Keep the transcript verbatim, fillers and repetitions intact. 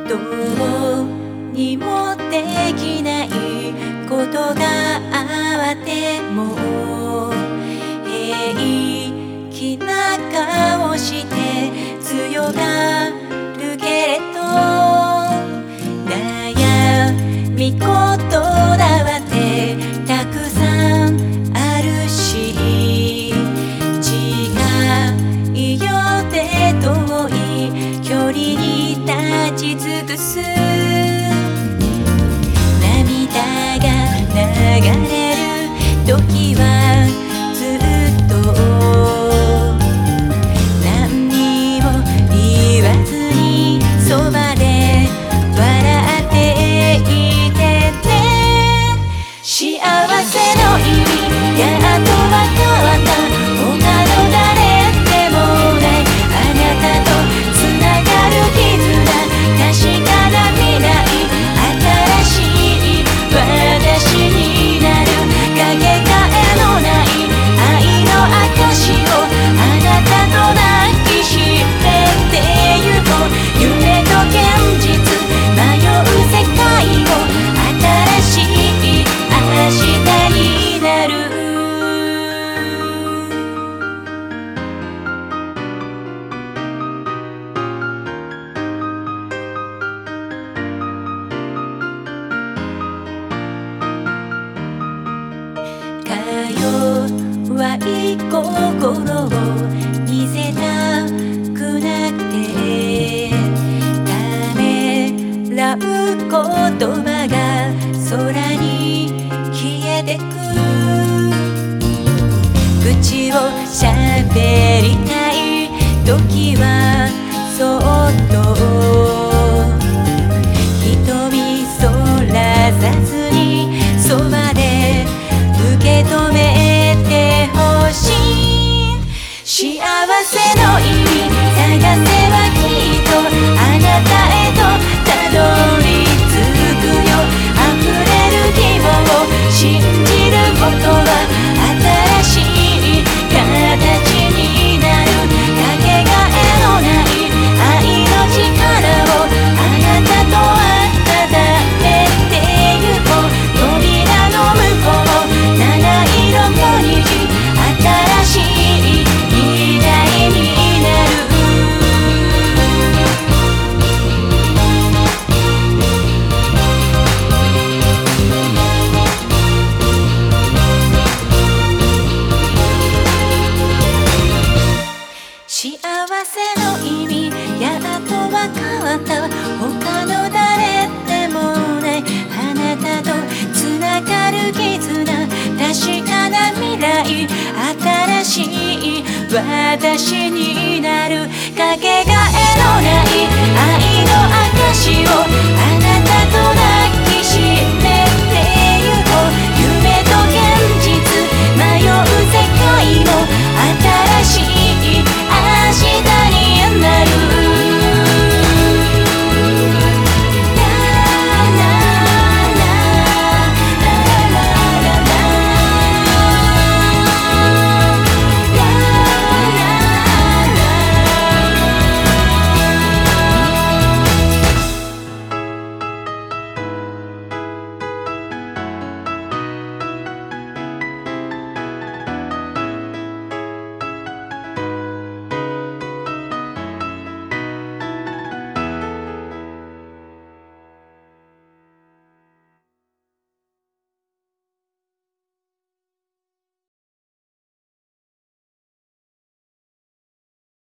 どうにもできないことがあっても平気な顔して強がるけれど悩み事だってたくさんあるし違いようで遠い距離に立ち尽くす涙が流れる時はずっと何にも言わずにそばで笑っていてね幸せの意味やっとわかった他の誰でもないあなたとつながる絆確かな未来新しい私になるかけがえのない愛の証をあなたと抱きしめてゆこう夢と現実迷う世界を新しい明日になる弱い心を見せたくなくてためらう言葉が空に消えてく口をしゃべりたい時はそっと瞳そらさずにそばで受け止めてほしい幸せの意味探せばきっとあなたへとたどり着くよ溢れる希望信じることは新しい形になるかけがえのない愛の力をあなたと温めてゆこう扉の向こう七色の虹新しい未来になる幸せの意味やっとわかった他の誰でもないあなたとつながる絆確かな未来新しい私になるかけがえのない